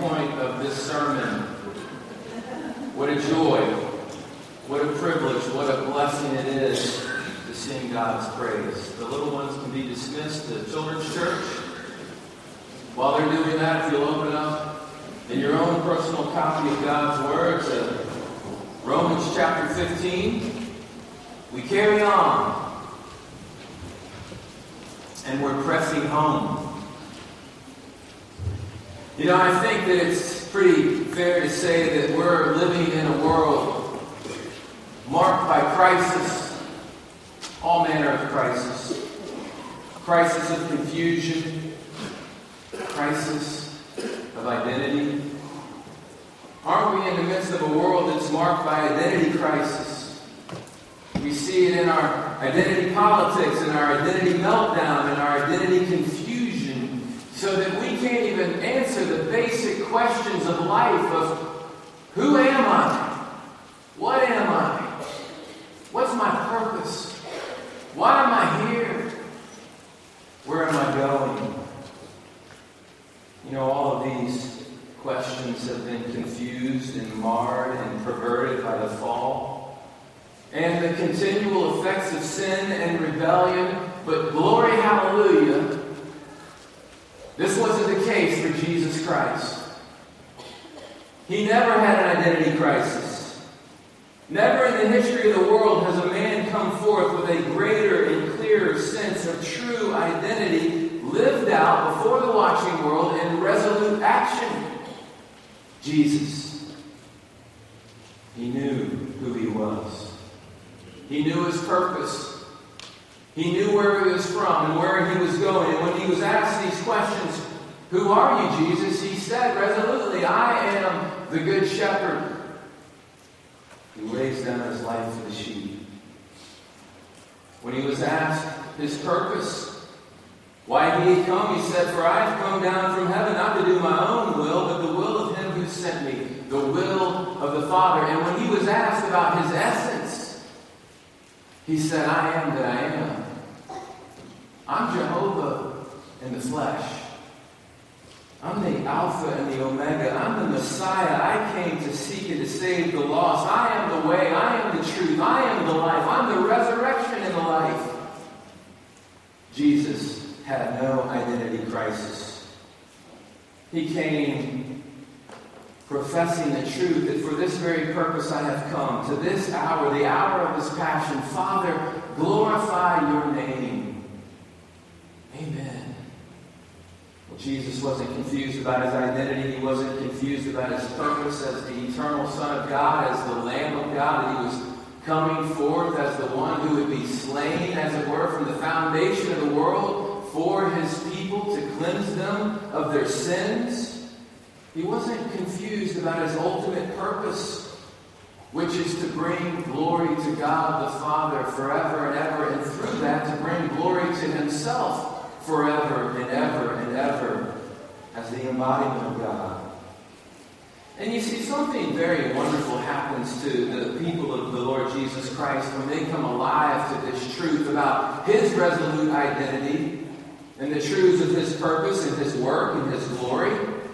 point of this sermon. What a joy, what a privilege, what a blessing it is to sing God's praise. The little ones can be dismissed to Children's Church. While they're doing that, if you'll open up in your own personal copy of God's Word to Romans chapter 15, we carry on, and we're pressing home. You know, I think that it's pretty fair to say that we're living in a world marked by crisis, all manner of crisis. Crisis of confusion, crisis of identity. Aren't we in the midst of a world that's marked by identity crisis? We see it in our identity politics, in our identity meltdown, in our identity confusion, so that we can't even answer the basic questions of life of who am I? What am I? What's my purpose? Why am I here? Where am I going? You know, all of these questions have been confused and marred and perverted by the fall and the continual effects of sin and rebellion. But glory, hallelujah, this wasn't the case for Jesus Christ. He never had an identity crisis. Never in the history of the world has a man come forth with a greater and clearer sense of true identity lived out before the watching world in resolute action. Jesus. He knew who he was. He knew his purpose. He knew where he was from and where he was going. And when he was asked these questions, who are you, Jesus? He said resolutely, I am the good shepherd who lays down his life for the sheep. When he was asked his purpose, why did he come? He said, for I have come down from heaven not to do my own will, but the will of him who sent me, the will of the Father. And when he was asked about his essence, he said, I am that I am. I'm Jehovah in the flesh. I'm the Alpha and the Omega. I'm the Messiah. I came to seek and to save the lost. I am the way. I am the truth. I am the life. I'm the resurrection and the life. Jesus had no identity crisis. He came professing the truth that for this very purpose I have come, to this hour, the hour of his passion. Father, glorify your name. Amen. Well, Jesus wasn't confused about his identity. He wasn't confused about his purpose as the eternal Son of God, as the Lamb of God, that he was coming forth as the one who would be slain, as it were, from the foundation of the world for his people to cleanse them of their sins. He wasn't confused about his ultimate purpose, which is to bring glory to God the Father forever and ever, and through that to bring glory to himself forever and ever and ever as the embodiment of God. And you see, something very wonderful happens to the people of the Lord Jesus Christ when they come alive to this truth about his resolute identity and the truths of his purpose and his work and his glory.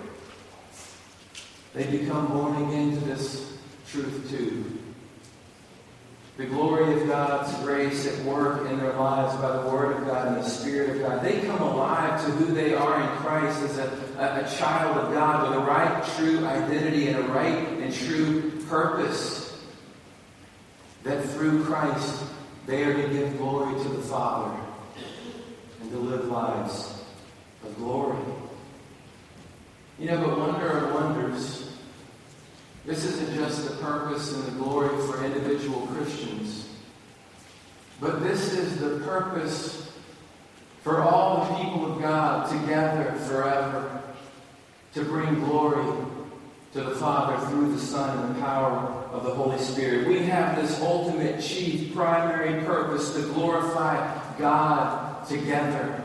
They become born again to this truth too. The glory of God's grace at work in their lives by the Word of God and the Spirit of God. They come alive to who they are in Christ as a child of God with a right, true identity and a right and true purpose. That through Christ they are to give glory to the Father and to live lives of glory. You know, but wonder of wonders, this isn't just the purpose and the glory for individual Christians, but this is the purpose for all the people of God together forever, to bring glory to the Father through the Son and the power of the Holy Spirit. We have this ultimate, chief, primary purpose to glorify God together.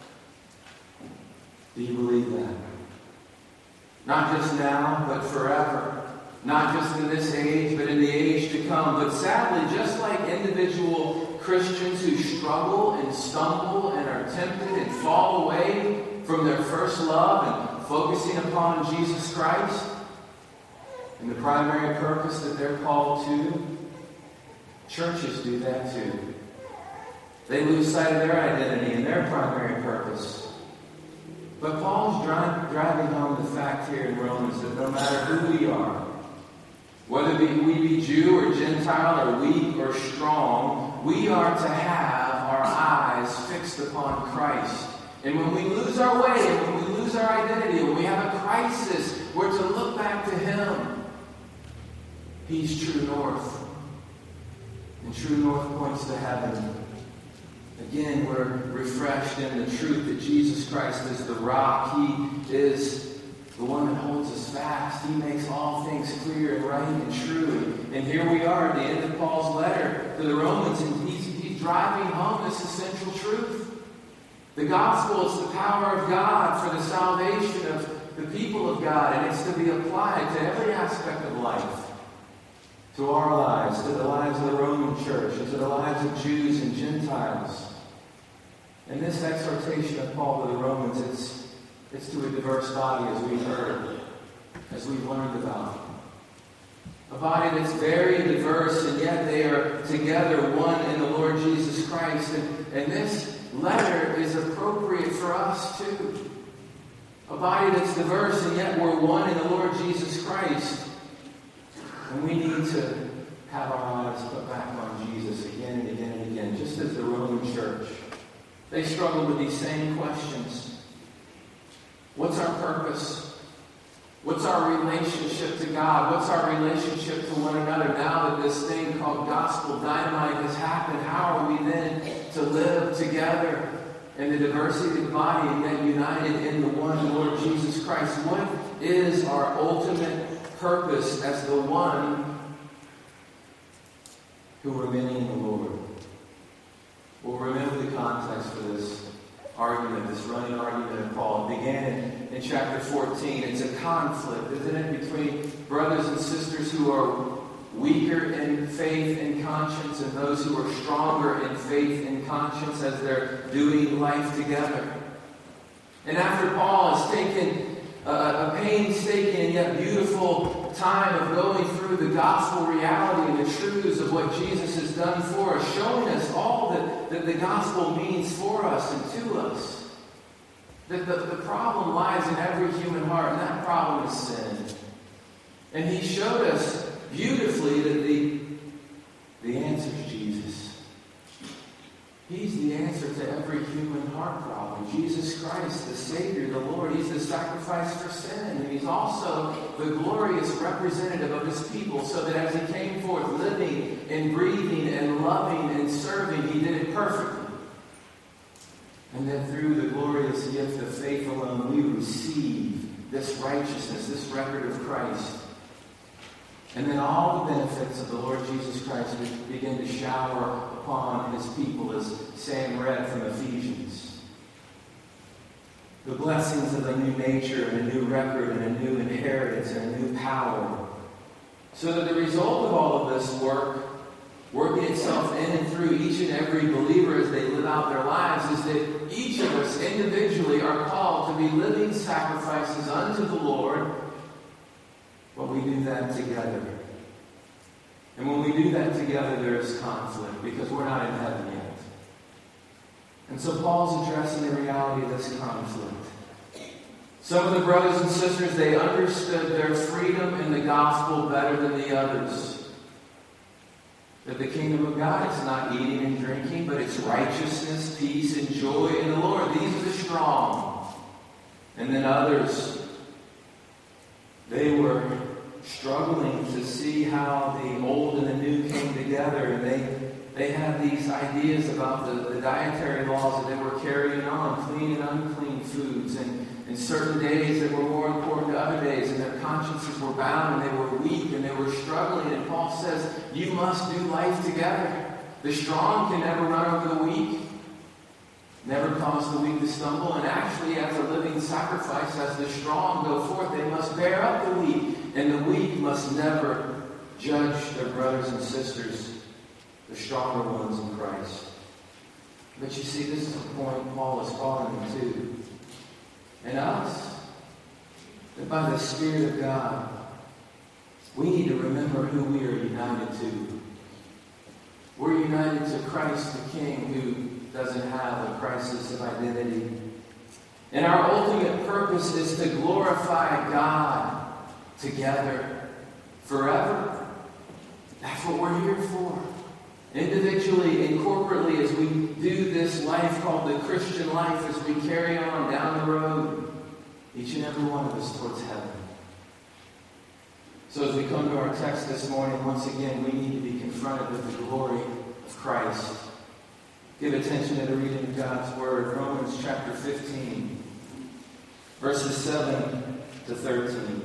Do you believe that? Not just now, but forever. Not just in this age, but in the age to come. But sadly, just like individual Christians who struggle and stumble and are tempted and fall away from their first love and focusing upon Jesus Christ and the primary purpose that they're called to. Churches do that too. They lose sight of their identity and their primary purpose. But Paul's driving home the fact here in Romans that no matter who we are, whether we be Jew or Gentile or weak or strong, we are to have our eyes fixed upon Christ. And when we lose our way, and when we lose our identity, when we have a crisis, we're to look back to Him. He's true north. And true north points to heaven. Again, we're refreshed in the truth that Jesus Christ is the rock. He is the one that holds us fast. He makes all things clear and right and true. And here we are at the end of Paul's letter to the Romans, and he's driving home this essential truth. The gospel is the power of God for the salvation of the people of God, and it's to be applied to every aspect of life. To our lives, to the lives of the Roman church, and to the lives of Jews and Gentiles. And this exhortation of Paul to the Romans, it's to a diverse body, as we've heard, as we've learned about. A body that's very diverse, and yet they are together, one in the Lord Jesus Christ. And this letter is appropriate for us too. A body that's diverse, and yet we're one in the Lord Jesus Christ. And we need to have our eyes put back on Jesus again and again and again, just as the Roman church. They struggled with these same questions. What's our purpose? What's our relationship to God? What's our relationship to one another? Now that this thing called gospel dynamite has happened, how are we then to live together in the diversity of the body and yet united in the one Lord Jesus Christ? What is our ultimate purpose as the one who are many in the Lord? Well, remember the context for this argument, this running argument of Paul. It began in chapter 14. It's a conflict, isn't it, between brothers and sisters who are weaker in faith and conscience and those who are stronger in faith and conscience as they're doing life together. And after Paul has taken a painstaking and yet beautiful time of going through the gospel reality and the truths of what Jesus has done for us, showing us all that the gospel means for us and to us. That the problem lies in every human heart, and that problem is sin. And he showed us beautifully that the answer is Jesus. He's the answer to every human heart problem. Jesus Christ, the Savior, the Lord. He's the sacrifice for sin. And He's also the glorious representative of His people, so that as He came forth living and breathing and loving and serving, He did it perfectly. And then through the glorious gift of faith alone, we receive this righteousness, this record of Christ. And then all the benefits of the Lord Jesus Christ begin to shower upon His people, as Sam read from Ephesians. The blessings of a new nature and a new record and a new inheritance and a new power. So that the result of all of this work, working itself in and through each and every believer as they live out their lives, is that each of us individually are called to be living sacrifices unto the Lord. But we do that together. And when we do that together, there is conflict because we're not in heaven yet. And so Paul's addressing the reality of this conflict. Some of the brothers and sisters, they understood their freedom in the gospel better than the others. That the kingdom of God is not eating and drinking, but it's righteousness, peace, and joy in the Lord. These are the strong. And then others, they were struggling to see how the old and the new came together, and they had these ideas about the dietary laws that they were carrying on, clean and unclean foods, and certain days that were more important to other days, and their consciences were bound, and they were weak, and they were struggling. And Paul says, you must do life together. The strong can never run over the weak, never cause the weak to stumble, and actually as a living sacrifice, as the strong go forth, they must bear up the weak, and the weak must never judge their brothers and sisters, the stronger ones in Christ. But you see, this is the point Paul is calling them to. And us, that by the Spirit of God, we need to remember who we are united to. We're united to Christ the King, who doesn't have a crisis of identity. And our ultimate purpose is to glorify God together forever. That's what we're here for. Individually and corporately, as we do this life called the Christian life, as we carry on down the road, each and every one of us towards heaven. So as we come to our text this morning, once again, we need to be confronted with the glory of Christ. Give attention to the reading of God's Word. Romans chapter 15, verses 7 to 13.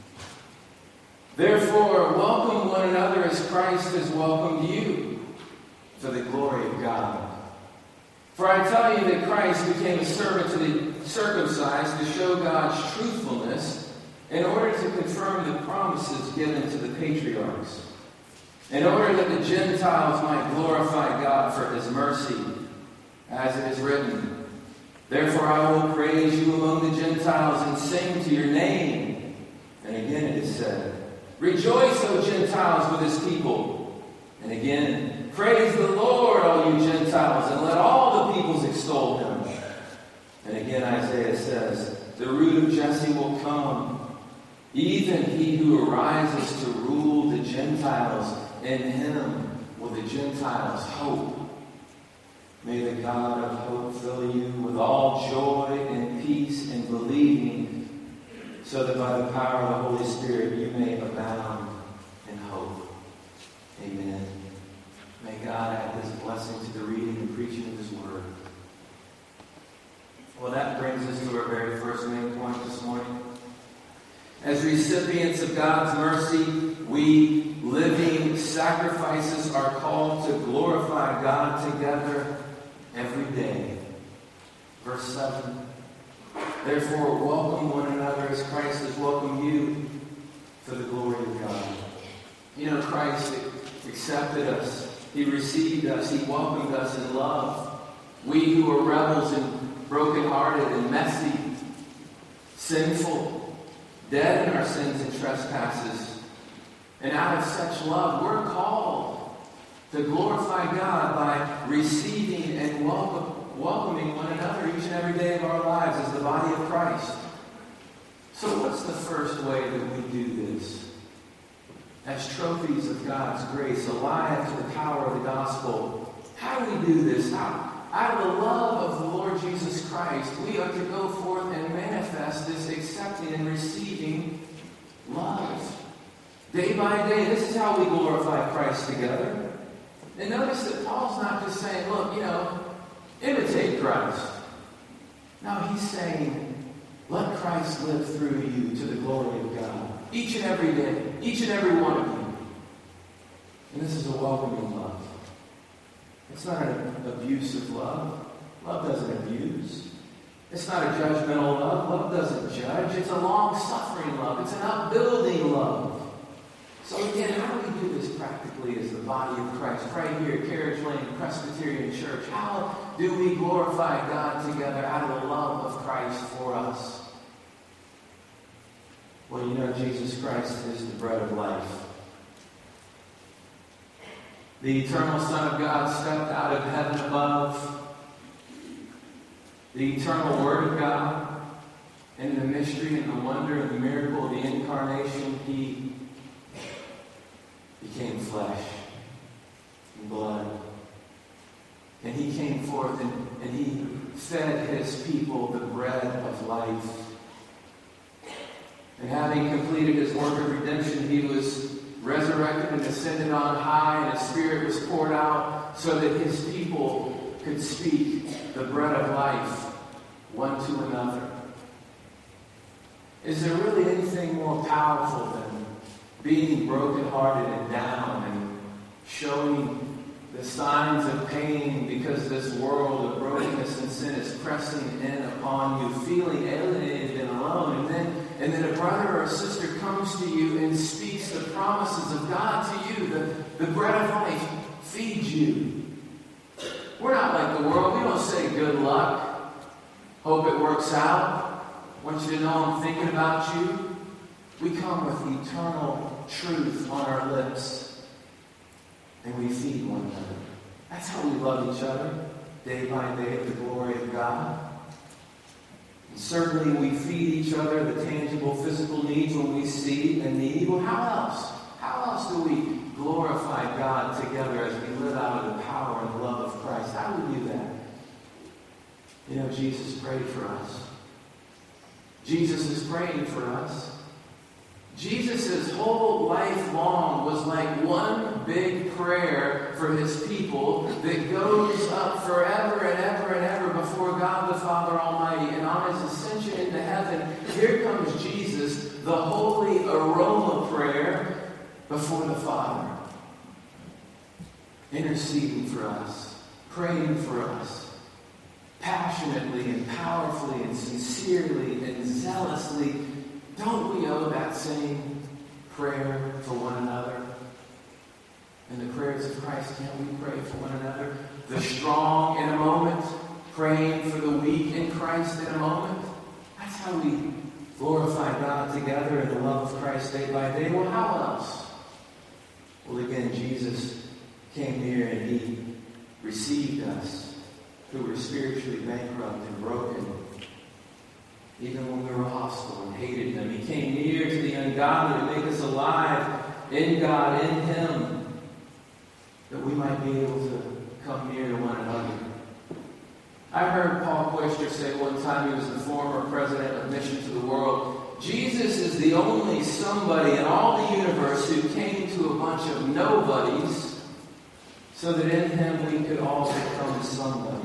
Therefore, welcome one another as Christ has welcomed you, for the glory of God. For I tell you that Christ became a servant to the circumcised to show God's truthfulness, in order to confirm the promises given to the patriarchs, in order that the Gentiles might glorify God for his mercy, as it is written, Therefore I will praise you among the Gentiles and sing to your name. And again it is said, Rejoice, O Gentiles, with his people. And again, praise the Lord, all you Gentiles, and let all the peoples extol him. And again Isaiah says, The root of Jesse will come, even he who arises to rule the Gentiles. In him will the Gentiles hope. May the God of hope fill you with all joy and peace in believing, so that by the power of the Holy Spirit you may abound in hope. Amen. May God add his blessing to the reading and preaching of his word. Well, that brings us to our very first main point this morning. As recipients of God's mercy, we, living sacrifices, are called to glorify God together every day. Verse 7. Therefore, welcome one another as Christ has welcomed you, for the glory of God. You know, Christ accepted us. He received us. He welcomed us in love. We who were rebels and brokenhearted and messy, sinful, dead in our sins and trespasses. And out of such love, we're called to glorify God by receiving and welcoming one another each and every day of our lives as the body of Christ. So what's the first way that we do this? As trophies of God's grace, alive to the power of the gospel. How do we do this? Out of the love of the Lord Jesus Christ, we are to go forth and manifest this accepting and receiving love. Day by day, this is how we glorify Christ together. And notice that Paul's not just saying, look, imitate Christ. No, he's saying, let Christ live through you to the glory of God. Each and every day, each and every one of you. And this is a welcoming love. It's not an abusive love. Love doesn't abuse. It's not a judgmental love. Love doesn't judge. It's a long-suffering love. It's an upbuilding love. So again, how do we do this practically as the body of Christ? Right here at Carriage Lane Presbyterian Church. How do we glorify God together out of the love of Christ for us? Well, Jesus Christ is the bread of life. The eternal Son of God stepped out of heaven above. The eternal Word of God, and the mystery and the wonder and the miracle of the incarnation, he became flesh and blood. And he came forth and he fed his people the bread of life. And having completed his work of redemption, he was resurrected and ascended on high, and his Spirit was poured out so that his people could speak the bread of life one to another. Is there really anything more powerful than being brokenhearted and down and showing the signs of pain because this world of brokenness and sin is pressing in upon you, feeling alienated and alone, and then a brother or a sister comes to you and speaks the promises of God to you, the bread of life feeds you. We're not like the world. We don't say good luck, hope it works out. I want you to know I'm thinking about you. We come with eternal truth on our lips, and we feed one another. That's how we love each other, day by day, to the glory of God. And certainly we feed each other the tangible physical needs when we see a need. Well, how else? How else do we glorify God together as we live out of the power and love of Christ? How do we do that? You know, Jesus prayed for us. Jesus is praying for us. Jesus' whole life long was like one big prayer for his people that goes up forever and ever and ever before God the Father Almighty. And on his ascension into heaven, here comes Jesus, the holy aroma prayer before the Father, interceding for us, praying for us, passionately and powerfully and sincerely and zealously. Don't we owe that same prayer for one another? And the prayers of Christ, can't we pray for one another? The strong in a moment, praying for the weak in Christ in a moment. That's how we glorify God together in the love of Christ day by day. Well, how else? Well, again, Jesus came near and he received us who were spiritually bankrupt and broken. Even when we were hostile and hated him, he came near to the ungodly to make us alive in God, in him, that we might be able to come near to one another. I heard Paul Koester say one time, he was the former president of Mission to the World, Jesus is the only somebody in all the universe who came to a bunch of nobodies so that in him we could all become somebodies.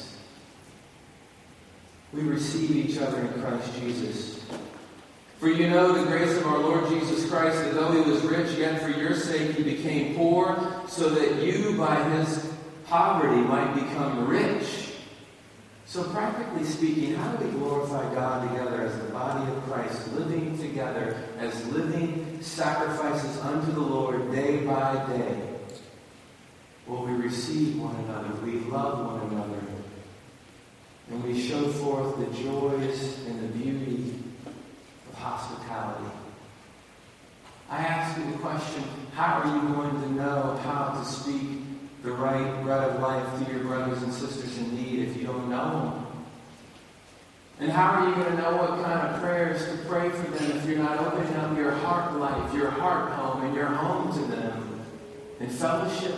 We receive each other in Christ Jesus. For you know the grace of our Lord Jesus Christ, that though he was rich, yet for your sake he became poor, so that you by his poverty might become rich. So practically speaking, how do we glorify God together as the body of Christ, living together as living sacrifices unto the Lord day by day? Well, we receive one another, we love one another, and we show forth the joys and the beauty of hospitality. I ask you the question, how are you going to know how to speak the right bread of life to your brothers and sisters in need if you don't know them? And how are you going to know what kind of prayers to pray for them if you're not opening up your heart life, your heart home, and your home to them in fellowship?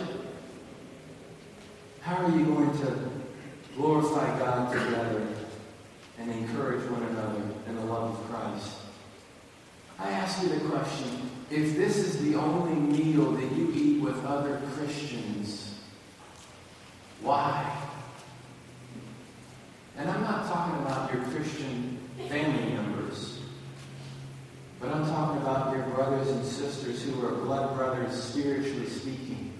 How are you going to glorify God together and encourage one another in the love of Christ? I ask you the question, if this is the only meal that you eat with other Christians, why? And I'm not talking about your Christian family members, but I'm talking about your brothers and sisters who are blood brothers, spiritually speaking.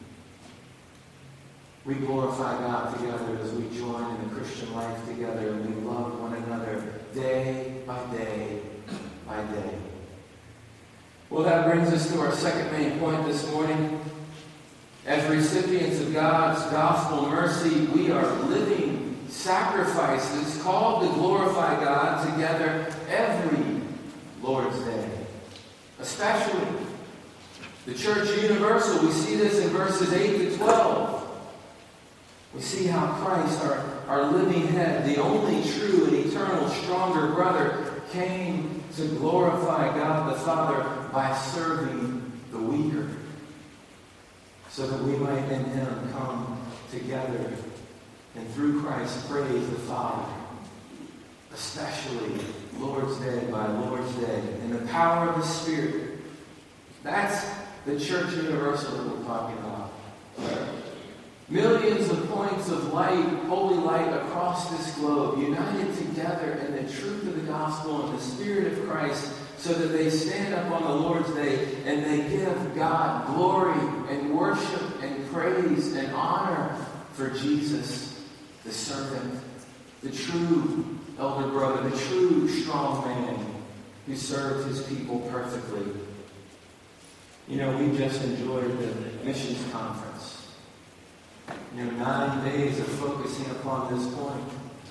We glorify God together as we join in the Christian life together, and we love one another day by day by day. Well, that brings us to our second main point this morning. As recipients of God's gospel mercy, we are living sacrifices called to glorify God together every Lord's Day. Especially the Church Universal. We see this in verses 8 to 12. We see how Christ, our living head, the only true and eternal stronger brother, came to glorify God the Father by serving the weaker, so that we might in him come together and through Christ praise the Father, especially Lord's Day by Lord's Day, in the power of the Spirit. That's the Church Universal that we're talking about. Millions of points of light, holy light across this globe, united together in the truth of the gospel and the Spirit of Christ, so that they stand up on the Lord's Day and they give God glory and worship and praise and honor for Jesus, the servant, the true elder brother, the true strong man who served his people perfectly. You know, we just enjoyed the missions conference. 9 days of focusing upon this point.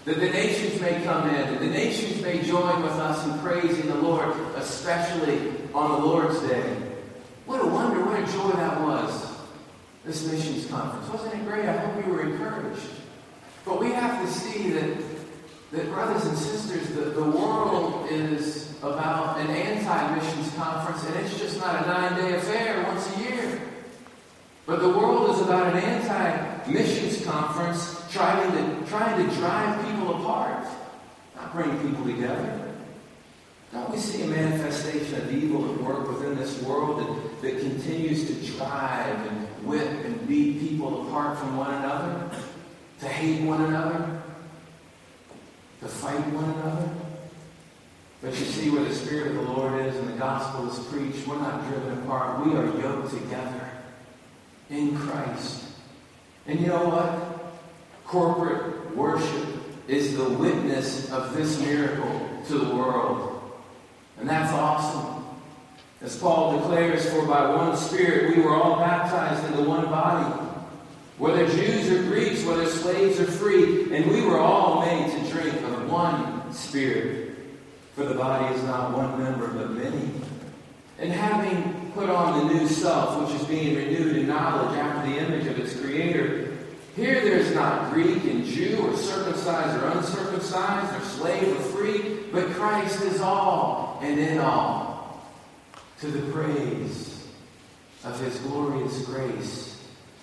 that the nations may come in, that the nations may join with us in praising the Lord, especially on the Lord's Day. What a wonder, what a joy that was, this missions conference. Wasn't it great? I hope you were encouraged. But we have to see that brothers and sisters, the world is about an anti-missions conference, and it's just not a 9-day affair once a year. But the world is about an anti-missions conference trying to drive people apart, not bring people together. Don't we see a manifestation of evil at work within this world that continues to drive and whip and beat people apart from one another, to hate one another, to fight one another? But you see, where the Spirit of the Lord is and the gospel is preached, we're not driven apart. We are yoked together in Christ. And you know what? Corporate worship is the witness of this miracle to the world. And that's awesome. As Paul declares, for by one Spirit we were all baptized into one body, whether Jews or Greeks, whether slaves or free, and we were all made to drink of one Spirit. For the body is not one member, but many. And having put on the new self, which is being renewed in knowledge after the image of its Creator, here there's not Greek and Jew, or circumcised or uncircumcised, or slave or free, but Christ is all and in all, to the praise of His glorious grace,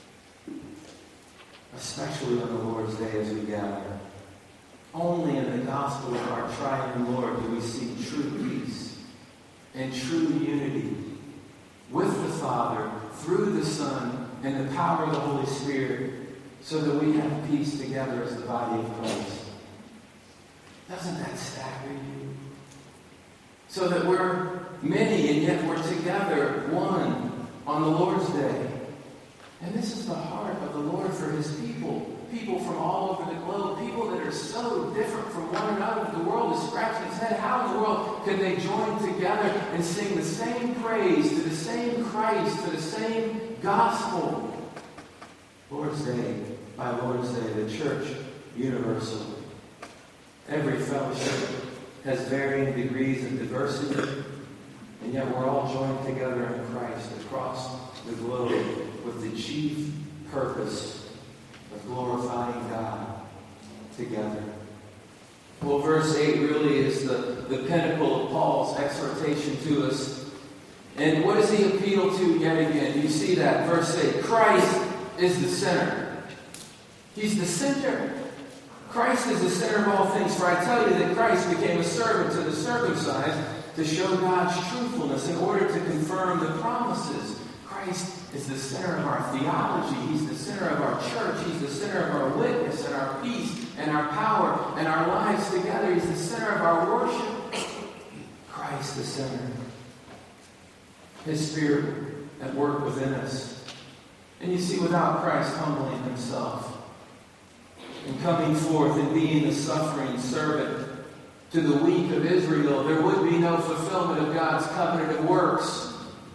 especially on the Lord's Day as we gather. Only in the gospel of our triune Lord do we see true peace and true unity with the Father, through the Son, and the power of the Holy Spirit, so that we have peace together as the body of Christ. Doesn't that stagger you? So that we're many and yet we're together, one, on the Lord's Day. And this is the heart of the Lord for His people. People from all over the globe. People that are so different from one another. The world is scratching its head. How in the world can they join together and sing the same praise to the same Christ, to the same gospel? Lord's Day, by Lord's Day, the church universal. Every fellowship has varying degrees of diversity, and yet we're all joined together in Christ across the globe with the chief purpose of glorifying God together. Well, verse 8 really is the pinnacle of Paul's exhortation to us. And what does he appeal to yet again? You see that, verse 8. Christ is the center. He's the center. Christ is the center of all things. For I tell you that Christ became a servant to the circumcised to show God's truthfulness in order to confirm the promises. Christ is the center of our theology. He's the center of our church. He's the center of our witness and our peace and our power and our lives together. He's the center of our worship. Christ the center. His Spirit at work within us. And you see, without Christ humbling Himself and coming forth and being the suffering servant to the weak of Israel, there would be no fulfillment of God's covenant of works.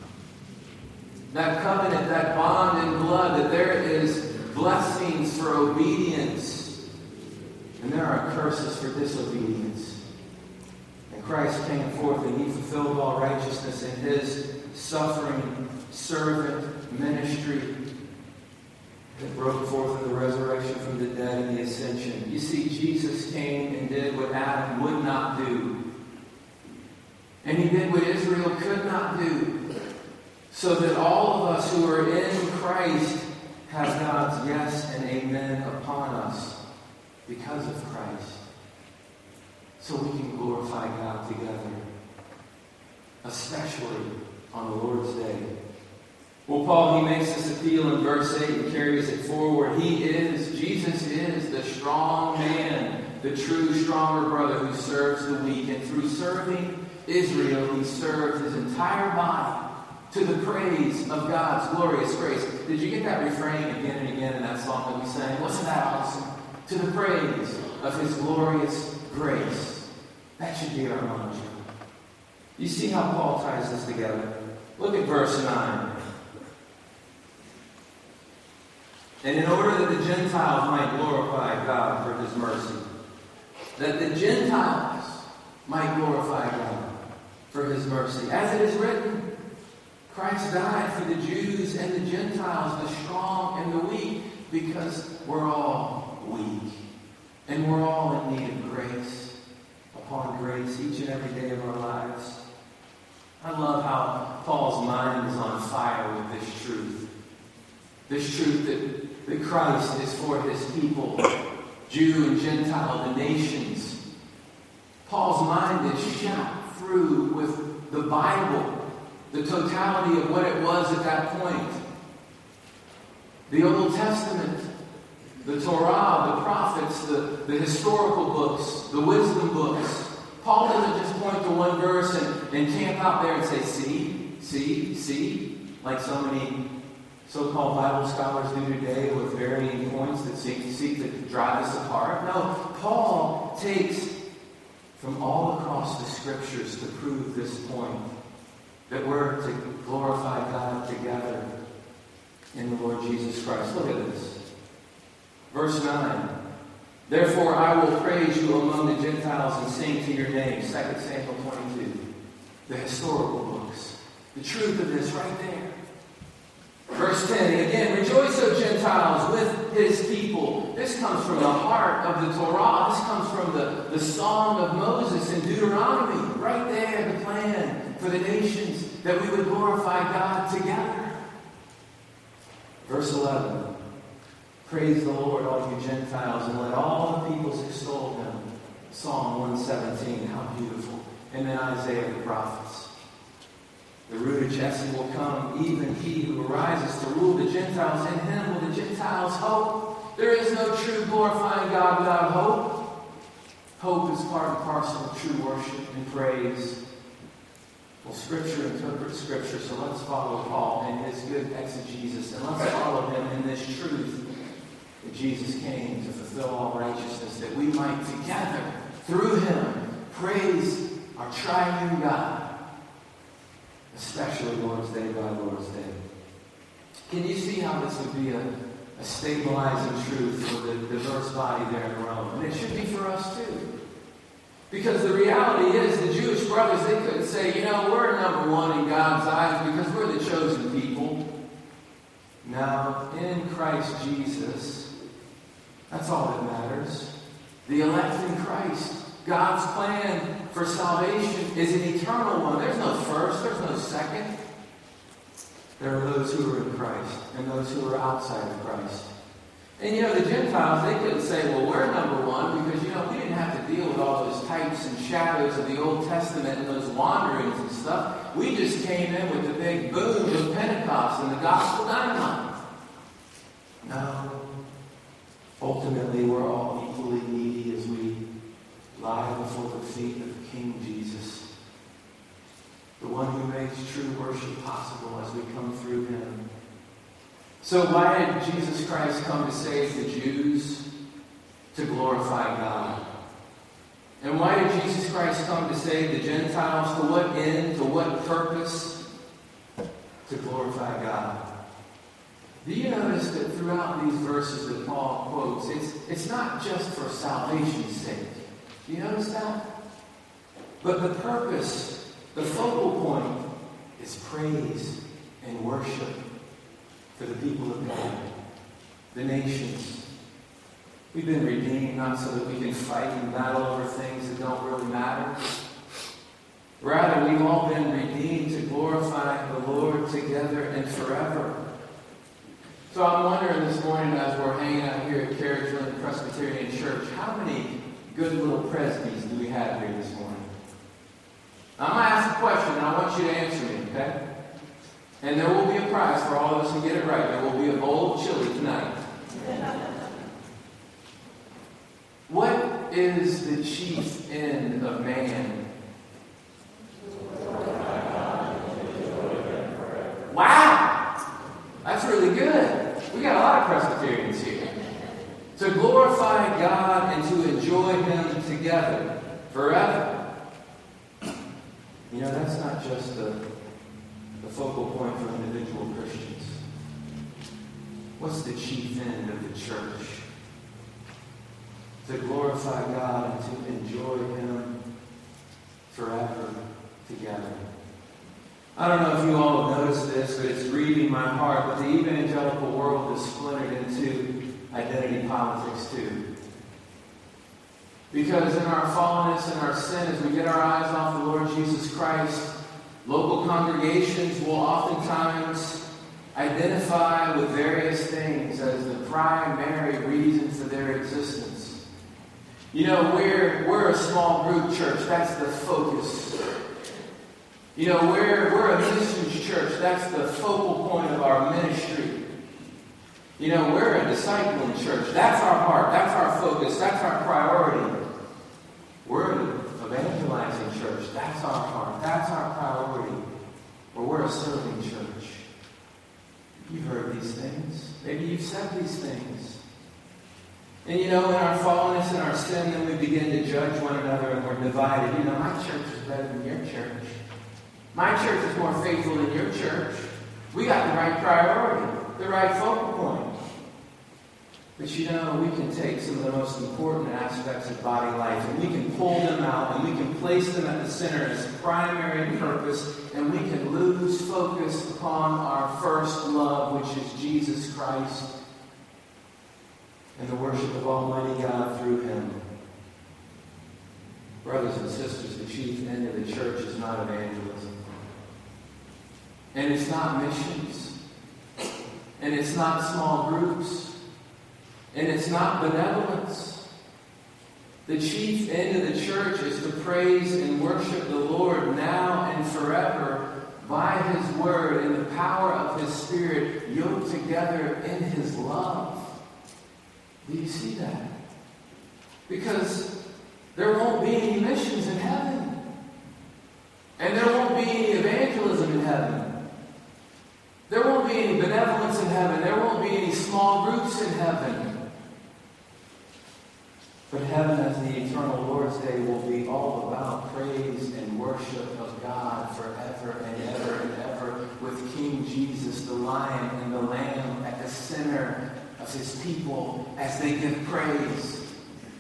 That covenant, that bond in blood, that there is blessings for obedience, and there are curses for disobedience. And Christ came forth and He fulfilled all righteousness in His suffering servant ministry that broke forth in the resurrection from the dead and the ascension. You see, Jesus came and did what Adam would not do. And He did what Israel could not do. So that all of us who are in Christ have God's yes and amen upon us because of Christ. So we can glorify God together, especially on the Lord's Day. Well, Paul, he makes this appeal in verse 8 and carries it forward. Jesus is the strong man, the true, stronger brother who serves the weak. And through serving Israel, He served His entire body to the praise of God's glorious grace. Did you get that refrain again and again in that song that we sang? Wasn't that awesome? To the praise of His glorious grace. That should be our mantra. You see how Paul ties this together? Look at verse 9. And in order that the Gentiles might glorify God for His mercy. that the Gentiles might glorify God for his mercy. As it is written, Christ died for the Jews and the Gentiles, the strong and the weak, because we're all weak. And we're all in need of grace upon grace each and every day of our lives. I love how Paul's mind is on fire with this truth. This truth that Christ is for his people, Jew and Gentile, the nations. Paul's mind is shot through with the Bible, the totality of what it was at that point. The Old Testament, the Torah, the prophets, the historical books, the wisdom books. Paul doesn't just point to one verse and camp out there and say, see, like so many so-called Bible scholars do today with varying points that seek to drive us apart. No, Paul takes from all across the Scriptures to prove this point, that we're to glorify God together in the Lord Jesus Christ. Look at this. Verse 9. Therefore I will praise you among the Gentiles and sing to your name. 2 Samuel 22. The historical books. The truth of this right there. Verse 10. Again, rejoice, O Gentiles, with his people. This comes from the heart of the Torah. This comes from the Song of Moses in Deuteronomy. Right there, the plan for the nations, that we would glorify God together. Verse 11. Praise the Lord, all you Gentiles, and let all the peoples extol him. Psalm 117, how beautiful. And then Isaiah the prophets. The root of Jesse will come, even he who arises to rule the Gentiles. In him will the Gentiles hope. There is no true glorifying God without hope. Hope is part and parcel of true worship and praise. Well, Scripture interprets Scripture, so let's follow Paul in his good exegesis, and let's follow him in this truth that Jesus came to fulfill all righteousness, that we might together, through him, praise our triune God, especially Lord's Day by Lord's Day. Can you see how this would be a stabilizing truth for the diverse body there in Rome? And it should be for us too. Because the reality is, the Jewish brothers, they couldn't say, we're number one in God's eyes because we're the chosen people. Now, in Christ Jesus, that's all that matters. The elect in Christ. God's plan for salvation is an eternal one. There's no first, there's no second. There are those who are in Christ and those who are outside of Christ. And the Gentiles, they couldn't say, well, we're number one because, we didn't have to deal with all those types and shadows of the Old Testament and those wanderings and stuff. We just came in with the big boom of Pentecost and the gospel dynamite. No. Ultimately, we're all equally needy as we lie before the feet of King Jesus, the one who makes true worship possible as we come through him. So why did Jesus Christ come to save the Jews? To glorify God. And why did Jesus Christ come to save the Gentiles? To what end? To what purpose? To glorify God. Do you notice that throughout these verses that Paul quotes, it's not just for salvation's sake? Do you notice that? But the purpose, the focal point, is praise and worship for the people of God, the nations. We've been redeemed not so that we can fight and battle over things that don't really matter. Rather, we've all been redeemed to glorify the Lord together and forever. So I'm wondering this morning as we're hanging out here at Carriageland Presbyterian Church, how many good little presbys do we have here this morning? I'm going to ask a question and I want you to answer me, okay? And there will be a prize for all of us who get it right. There will be a bowl of chili tonight. What is the chief end of man? Wow! That's really good. We got a lot of Presbyterians here. To glorify God and to enjoy him together forever. That's not just the focal point for individual Christians. What's the chief end of the church? to glorify God and to enjoy Him forever together. I don't know if you all have noticed this, but it's grieving my heart, but the evangelical world is splintered into identity politics too. Because in our fallenness and our sin, as we get our eyes off the Lord Jesus Christ, local congregations will oftentimes identify with various things as the primary reason for their existence. You know, we're a small group church. That's the focus. You know, we're a missions church. That's the focal point of our ministry. You know, we're a discipling church. That's our heart. That's our focus. That's our priority. We're an evangelizing church. That's our heart. That's our priority. Or we're a serving church. You've heard these things. Maybe you've said these things. And you know, in our fallenness and our sin, then we begin to judge one another and we're divided. You know, my church is better than your church. My church is more faithful than your church. We got the right priority, the right focal point. But you know, we can take some of the most important aspects of body life and we can pull them out and we can place them at the center as primary purpose, and we can lose focus upon our first love, which is Jesus Christ and the worship of Almighty God through Him. Brothers and sisters, the chief end of the church is not evangelism. And it's not missions. And it's not small groups. And it's not benevolence. The chief end of the church is to praise and worship the Lord now and forever by His Word and the power of His Spirit, yoked together in His love. Do you see that? Because there won't be any missions in heaven. And there won't be any evangelism in heaven. There won't be any benevolence in heaven. There won't be any small groups in heaven. But heaven as the eternal Lord's Day will be all about praise and worship of God forever and ever and ever, with King Jesus, the Lion and the Lamb, at the center of His people as they give praise.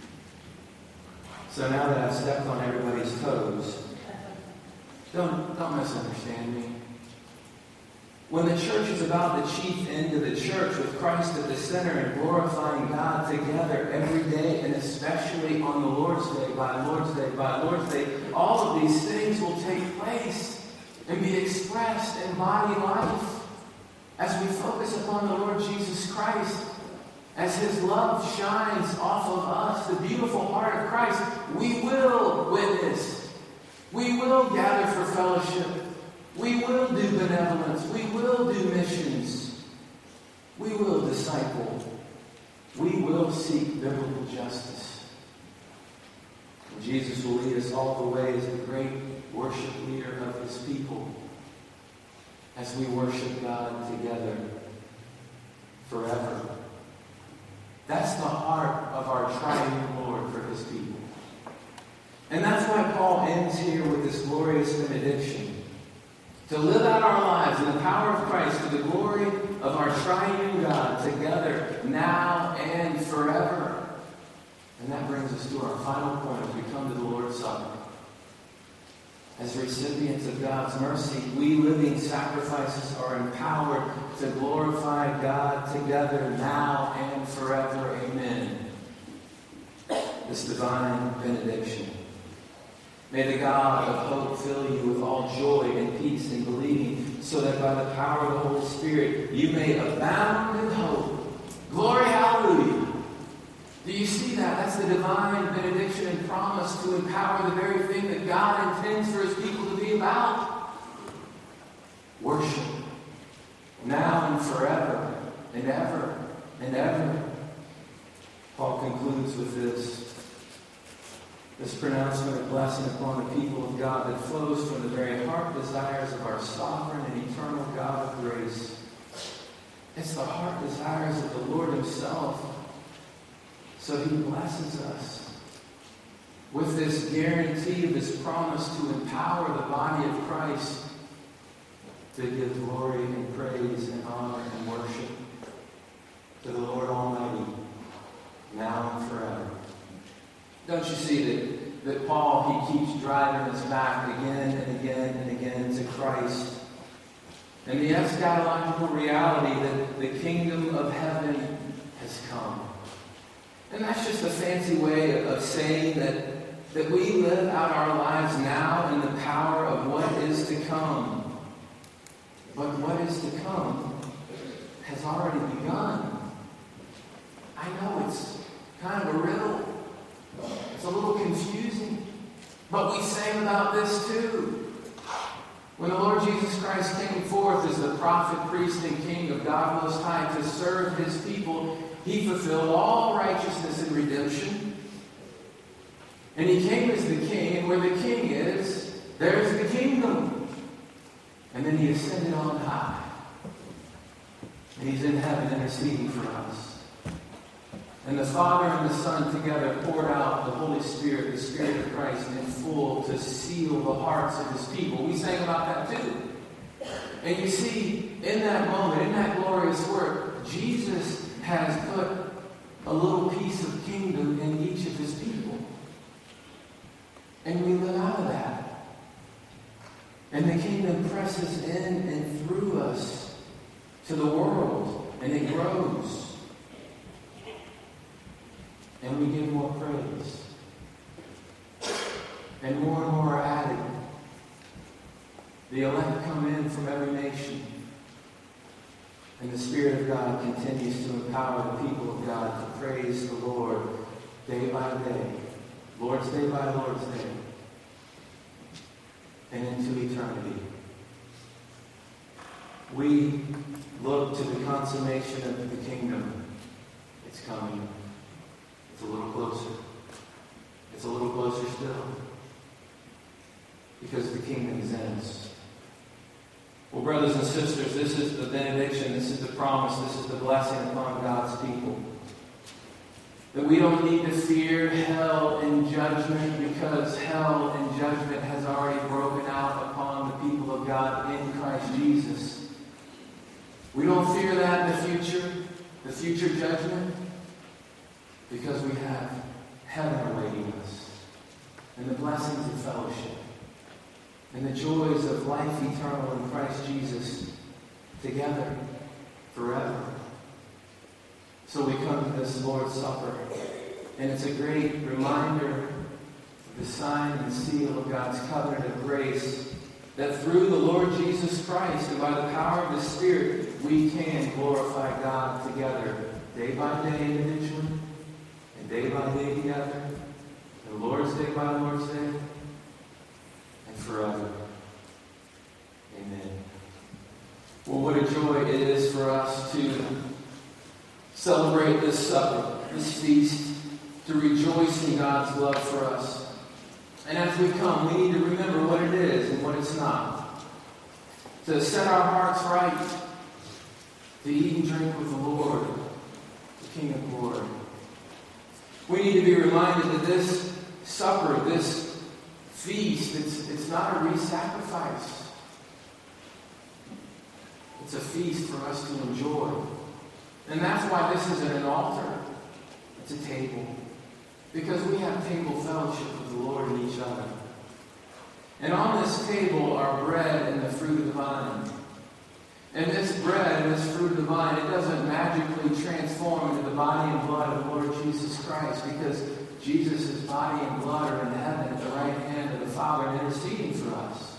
So now that I've stepped on everybody's toes, don't misunderstand me. When the church is about the chief end of the church, with Christ at the center and glorifying God together every day, and especially on the Lord's Day, by Lord's Day, by Lord's Day, all of these things will take place and be expressed in body life as we focus upon the Lord Jesus Christ. As His love shines off of us, the beautiful heart of Christ, we will witness. We will gather for fellowship. We will do benevolence. We will do missions. We will disciple. We will seek biblical justice. And Jesus will lead us all the way as the great worship leader of His people as we worship God together forever. That's the heart of our triune Lord for His people. And that's why Paul ends here with this glorious benediction. To live out our lives in the power of Christ to the glory of our triune God together now and forever. And that brings us to our final point as we come to the Lord's Supper. As recipients of God's mercy, we living sacrifices are empowered to glorify God together now and forever. Amen. This divine benediction. May the God of hope fill you with all joy and peace in believing, so that by the power of the Holy Spirit you may abound in hope. Glory, hallelujah. Do you see that? That's the divine benediction and promise to empower the very thing that God intends for His people to be about. Worship. Now and forever and ever and ever. Paul concludes with this pronouncement of blessing upon the people of God that flows from the very heart desires of our sovereign and eternal God of grace. It's the heart desires of the Lord Himself. So He blesses us with this guarantee of His promise to empower the body of Christ to give glory and praise and honor and worship to the Lord Almighty now and forever. Don't you see that Paul, he keeps driving us back again and again and again to Christ and the eschatological reality that the kingdom of heaven has come. And that's just a fancy way of saying that we live out our lives now in the power of what is to come. But what is to come has already begun. I know it's kind of a riddle. It's a little confusing. But we sang about this too. When the Lord Jesus Christ came forth as the prophet, priest, and king of God Most High to serve his people, he fulfilled all righteousness and redemption. And he came as the king, and where the king is, there's the kingdom. And then he ascended on high. And he's in heaven interceding for us. And the Father and the Son together poured out the Holy Spirit, the Spirit of Christ, in full to seal the hearts of his people. We sang about that too. And you see, in that moment, in that glorious work, Jesus has put a little piece of kingdom in each of his people. And we live out of that. And the kingdom presses in and through us to the world, and it grows. And we give more praise. And more are added. The elect come in from every nation. And the Spirit of God continues to empower the people of God to praise the Lord day by day. Lord's Day by Lord's Day. And into eternity. We look to the consummation of the kingdom. It's coming. It's a little closer. It's a little closer still. Because the kingdom is in us. Well, brothers and sisters, this is the benediction, this is the promise, this is the blessing upon God's people. That we don't need to fear hell and judgment, because hell and judgment has already broken out upon the people of God in Christ Jesus. We don't fear that in the future judgment, because we have heaven awaiting us, and the blessings of fellowship, and the joys of life eternal in Christ Jesus together forever. So we come to this Lord's Supper, and it's a great reminder of the sign and seal of God's covenant of grace, that through the Lord Jesus Christ and by the power of the Spirit, we can glorify God together, day by day individually, and day by day together, and Lord's Day by Lord's Day, and forever. Amen. Well, what a joy it is for us to celebrate this supper, this feast, to rejoice in God's love for us. And as we come, we need to remember what it is and what it's not. To set our hearts right, to eat and drink with the Lord, the King of glory. We need to be reminded that this supper, this feast, it's not a re-sacrifice. It's a feast for us to enjoy. And that's why this isn't an altar. It's a table. Because we have table fellowship with the Lord and each other. And on this table are bread and the fruit of the vine. And this bread and this fruit of the vine, it doesn't magically transform into the body and blood of the Lord Jesus Christ, because Jesus' body and blood are in heaven at the right hand of the Father interceding for us.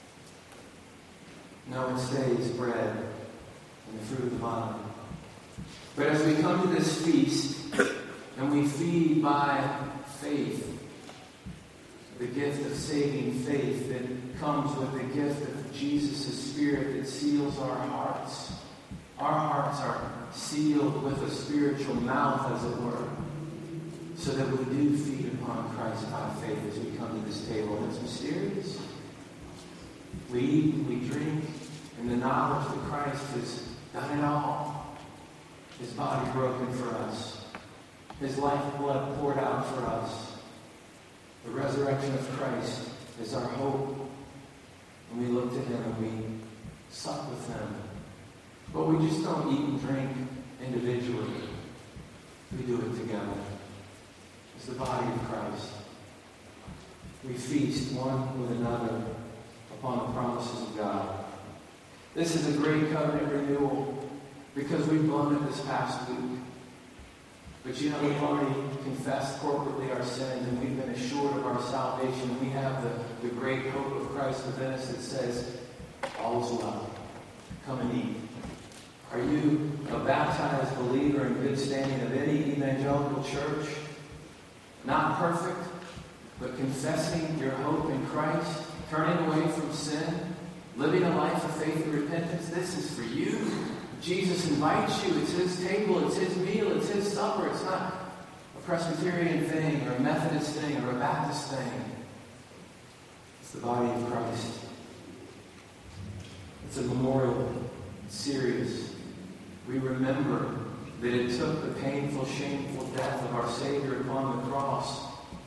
No, it stays bread and the fruit of the vine. But as we come to this feast, and we feed by faith, the gift of saving faith that comes with the gift of Jesus' Spirit that seals our hearts. Our hearts are sealed with a spiritual mouth, as it were, so that we do feed upon Christ by faith as we come to this table. It's mysterious. We eat, we drink, in the knowledge that Christ has done it all. His body broken for us. His lifeblood poured out for us. The resurrection of Christ is our hope. And we look to him and we sup with him. But we just don't eat and drink individually. We do it together. is the body of Christ. We feast one with another upon the promises of God. This is a great covenant renewal because we've blown it this past week. But you know, we've already confessed corporately our sins and we've been assured of our salvation. We have the great hope of Christ within us that says, all is well. Come and eat. Are you a baptized believer in good standing of any evangelical church? Not perfect, but confessing your hope in Christ, turning away from sin, living a life of faith and repentance. This is for you. Jesus invites you. It's his table. It's his meal. It's his supper. It's not a Presbyterian thing or a Methodist thing or a Baptist thing. It's the body of Christ. It's a memorial. It's serious. We remember that it took the painful, shameful death of our Savior upon the cross,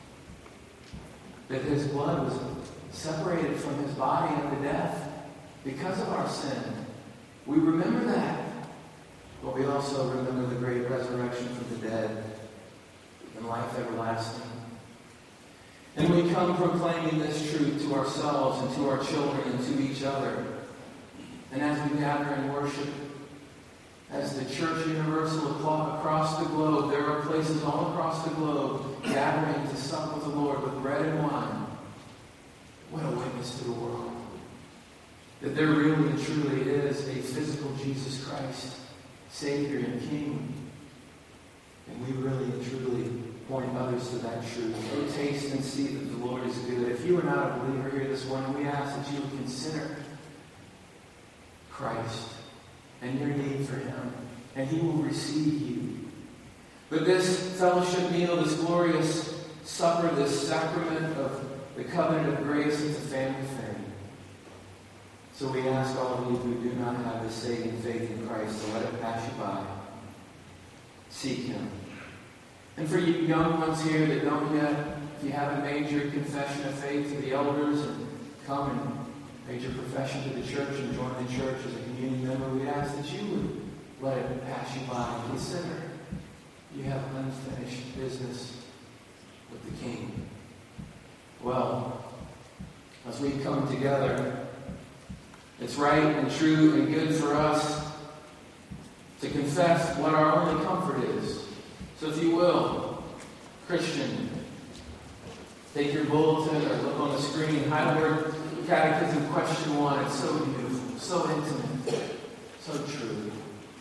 that his blood was separated from his body unto death because of our sin. We remember that. But we also remember the great resurrection from the dead and life everlasting. And we come proclaiming this truth to ourselves and to our children and to each other. And as we gather in worship, as the Church Universal across the globe, there are places all across the globe gathering to sup with the Lord with bread and wine. What a witness to the world. That there really and truly is a physical Jesus Christ, Savior and King. And we really and truly point others to that truth. Oh, taste and see that the Lord is good. If you are not a believer here this morning, we ask that you would consider Christ and your need for him, and he will receive you. But this fellowship meal, this glorious supper, this sacrament of the covenant of grace, is a family thing. So we ask all of you who do not have the saving faith in Christ to let it pass you by. Seek him. And for you young ones here that don't yet, if you haven't made your confession of faith to the elders and come and made your profession to the church and join the church as a communion member, we ask that you would let it pass you by and consider you have unfinished business with the King. Well, as we come together, it's right and true and good for us to confess what our only comfort is. So if you will, Christian, take your bulletin or look on the screen, Heidelberg Catechism, question 1. It's so beautiful, so intimate, so true.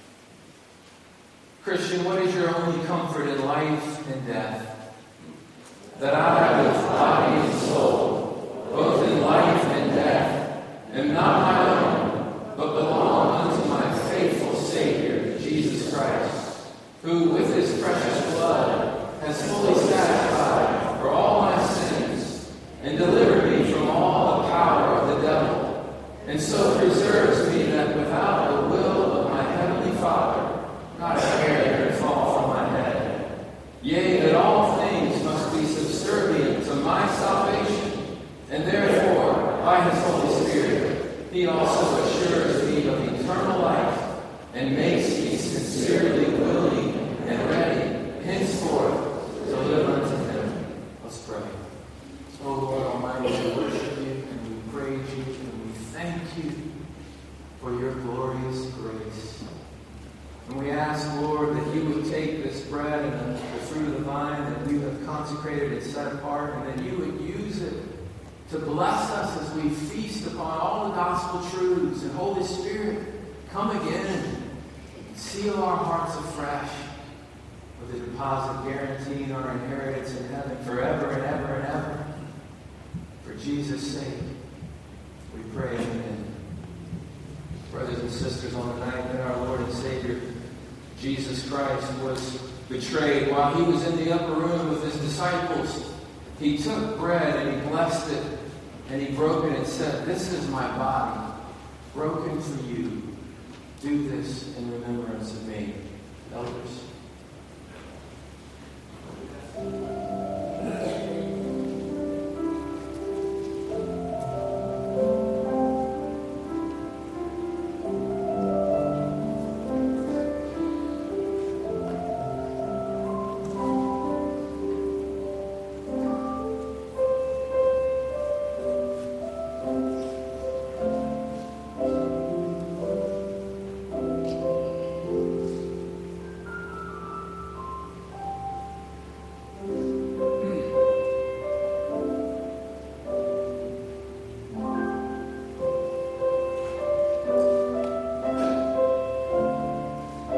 Christian, what is your only comfort in life and death? That I, with body and soul, both in life and death, am not my own, but belong unto my faithful Savior, Jesus Christ, who with his precious blood has fully satisfied for all my sins and delivered me from all the power of the devil, and so preserves me that without the will of my heavenly Father, not a hair can fall from my head. Yea, that all things must be subservient to my salvation, and therefore, by his Holy Spirit, he also assures me of eternal life, and makes me sincerely willing and ready, henceforth, to live unto him. Let's pray. Oh Lord Almighty, we worship you, and we praise you, and we thank you for your glorious grace. And we ask, Lord, that you would take this bread and the fruit of the vine that you have consecrated and set apart, and that you would use it to bless us as we feast upon all the gospel truths. And Holy Spirit, come again and seal our hearts afresh with a deposit guaranteeing our inheritance in heaven forever and ever and ever. For Jesus' sake, we pray, amen. Brothers and sisters, on the night that our Lord and Savior Jesus Christ was betrayed, while he was in the upper room with his disciples, he took bread and he blessed it and he broke it and said, "This is my body, broken for you. Do this in remembrance of me." Elders.